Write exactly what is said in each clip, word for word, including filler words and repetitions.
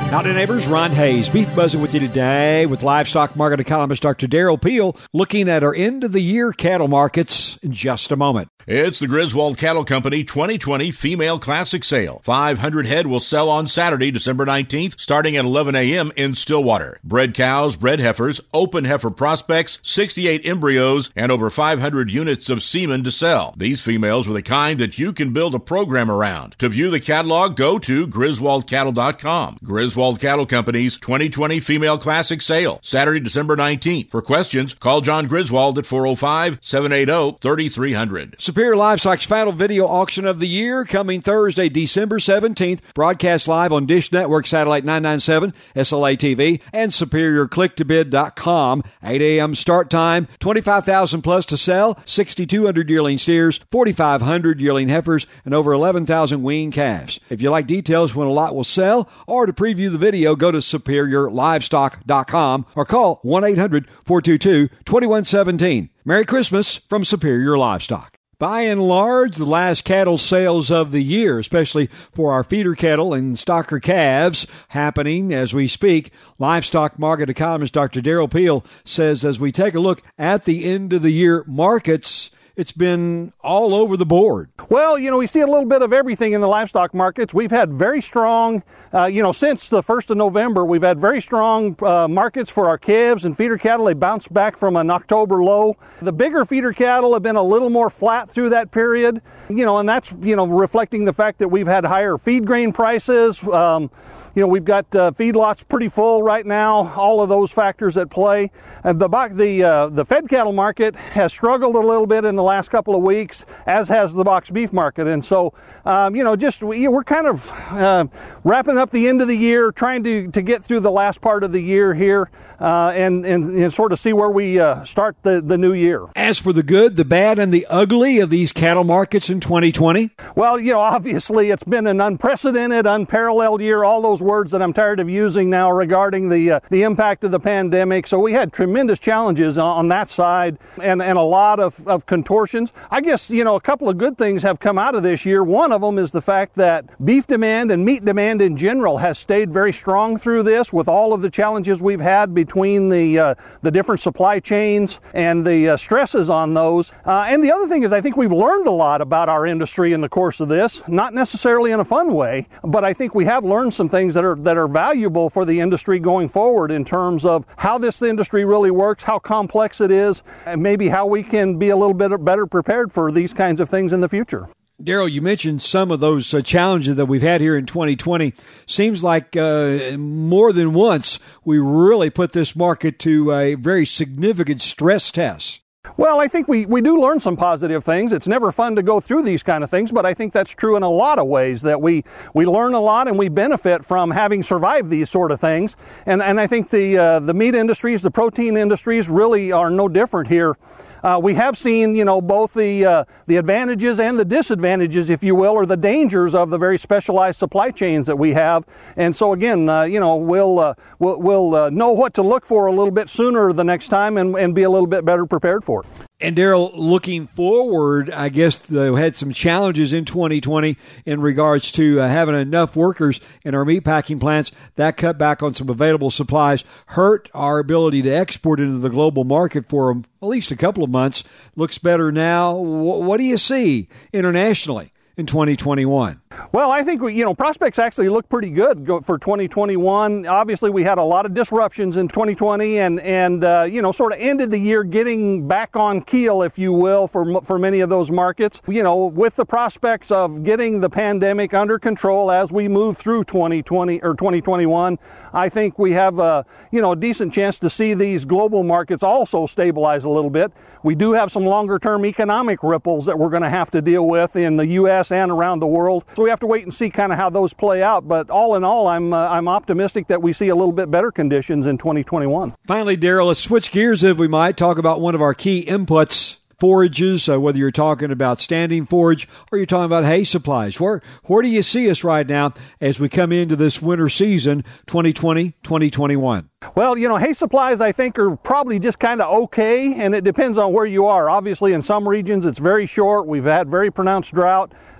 Howdy, neighbors. Ron Hayes, Beef Buzzing with you today with livestock market economist Doctor Darrell Peel, looking at our end-of-the-year cattle markets in just a moment. It's the Griswold Cattle Company twenty twenty Female Classic Sale. five hundred head will sell on Saturday, December nineteenth, starting at eleven a.m. in Stillwater. Bred cows, bred heifers, open heifer prospects, sixty-eight embryos, and over five hundred units of semen to sell. These females were the kind that you can build a program around. To view the catalog, go to griswold cattle dot com. Griswold Cattle Company's twenty twenty Female Classic Sale, Saturday, December nineteenth. For questions, call John Griswold at four oh five, seven eight zero, three three zero zero. Superior Livestock's final video auction of the year coming Thursday, December seventeenth. Broadcast live on Dish Network Satellite nine ninety-seven, S L A T V, and superior click to bid dot com. eight a.m. start time, twenty-five thousand plus to sell, sixty-two hundred yearling steers, forty-five hundred yearling heifers, and over eleven thousand weaned calves. If you like details when a lot will sell or to preview the video, go to superior livestock dot com or call one eight hundred, four two two, two one one seven. Merry Christmas from Superior Livestock. By and large, the last cattle sales of the year, especially for our feeder cattle and stocker calves, happening as we speak. Livestock market economist Doctor Darrell Peel says as we take a look at the end of the year markets, it's been all over the board. Well, you know, we see a little bit of everything in the livestock markets. We've had very strong, uh, you know, since the first of November, we've had very strong uh, markets for our calves and feeder cattle. They bounced back from an October low. The bigger feeder cattle have been a little more flat through that period, you know, and that's, you know, reflecting the fact that we've had higher feed grain prices. Um, You know, we've got uh, feedlots pretty full right now, all of those factors at play. And the the uh, the fed cattle market has struggled a little bit in the last couple of weeks, as has the box beef market. And so, um, you know, just we, we're kind of uh, wrapping up the end of the year, trying to, to get through the last part of the year here uh, and, and, and sort of see where we uh, start the, the new year. As for the good, the bad, and the ugly of these cattle markets in twenty twenty? Well, you know, obviously it's been an unprecedented, unparalleled year, all those words that I'm tired of using now regarding the uh, the impact of the pandemic. So we had tremendous challenges on, on that side and, and a lot of, of contortions. I guess, you know, a couple of good things have come out of this year. One of them is the fact that beef demand and meat demand in general has stayed very strong through this with all of the challenges we've had between the uh, the different supply chains and the uh, stresses on those. Uh, and the other thing is I think we've learned a lot about our industry in the course of this, not necessarily in a fun way, but I think we have learned some things that are that are valuable for the industry going forward in terms of how this industry really works, how complex it is, and maybe how we can be a little bit better prepared for these kinds of things in the future. Darrell, you mentioned some of those uh, challenges that we've had here in twenty twenty. Seems like uh, more than once we really put this market to a very significant stress test. Well, I think we, we do learn some positive things. It's never fun to go through these kind of things, but I think that's true in a lot of ways, that we, we learn a lot and we benefit from having survived these sort of things. And, and I think the, uh, the meat industries, the protein industries really are no different here. Uh, we have seen, you know, both the uh, the advantages and the disadvantages, if you will, or the dangers of the very specialized supply chains that we have. And so, again, uh, you know, we'll uh, we'll, we'll uh, know what to look for a little bit sooner the next time and, and be a little bit better prepared for it. And Darrell, looking forward, I guess they had some challenges in twenty twenty in regards to uh, having enough workers in our meat packing plants. That cut back on some available supplies hurt our ability to export into the global market for um, at least a couple of months. Looks better now. W- what do you see internationally in twenty twenty-one? Well, I think, we, you know, prospects actually look pretty good for twenty twenty-one. Obviously, we had a lot of disruptions in twenty twenty and, and uh, you know, sort of ended the year getting back on keel, if you will, for for many of those markets. You know, with the prospects of getting the pandemic under control as we move through twenty twenty or twenty twenty-one, I think we have a, you know, a decent chance to see these global markets also stabilize a little bit. We do have some longer term economic ripples that we're going to have to deal with in the U S and around the world. So we have to wait and see kind of how those play out. But all in all, I'm uh, I'm optimistic that we see a little bit better conditions in twenty twenty-one. Finally, Darrell, let's switch gears if we might, talk about one of our key inputs, forages, uh, whether you're talking about standing forage or you're talking about hay supplies. Where where do you see us right now as we come into this winter season, twenty twenty, twenty twenty-one? Well, you know, hay supplies, I think, are probably just kind of okay, and it depends on where you are. Obviously, in some regions, it's very short. We've had very pronounced drought.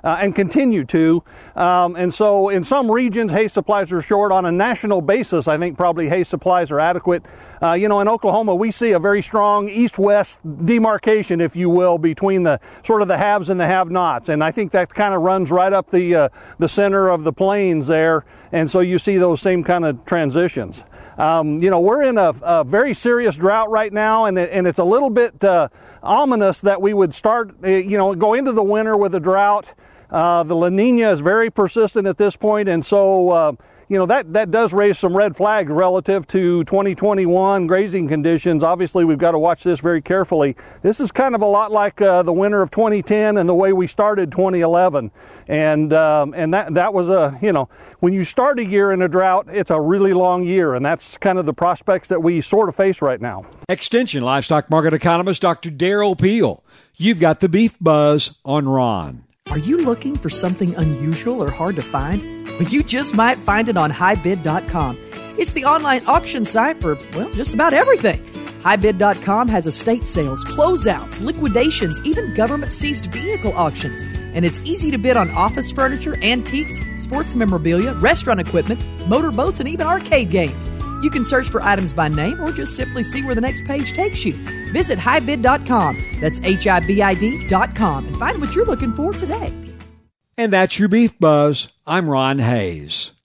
uh, and continue to. Um, and so in some regions, hay supplies are short. On a national basis, I think probably hay supplies are adequate. Uh, you know, in Oklahoma, we see a very strong east-west demarcation, if you will, between the sort of the haves and the have-nots. And I think that kind of runs right up the uh, the center of the plains there. And so you see those same kind of transitions. Um, you know, we're in a, a very serious drought right now, and, it, and it's a little bit uh, ominous that we would start, uh, you know, go into the winter with a drought. Uh, the La Nina is very persistent at this point, and so, uh, you know, that, that does raise some red flags relative to twenty twenty-one grazing conditions. Obviously, we've got to watch this very carefully. This is kind of a lot like uh, the winter of twenty ten and the way we started twenty eleven. And um, and that that was a, you know, when you start a year in a drought, it's a really long year, and that's kind of the prospects that we sort of face right now. Extension livestock market economist Doctor Darrell Peel. You've got the Beef Buzz on Ron. Are you looking for something unusual or hard to find? Well, you just might find it on high bid dot com. It's the online auction site for, well, just about everything. high bid dot com has estate sales, closeouts, liquidations, even government-seized vehicle auctions. And it's easy to bid on office furniture, antiques, sports memorabilia, restaurant equipment, motorboats, and even arcade games. You can search for items by name or just simply see where the next page takes you. Visit high bid dot com, that's H I B I D dot com, and find what you're looking for today. And that's your Beef Buzz. I'm Ron Hayes.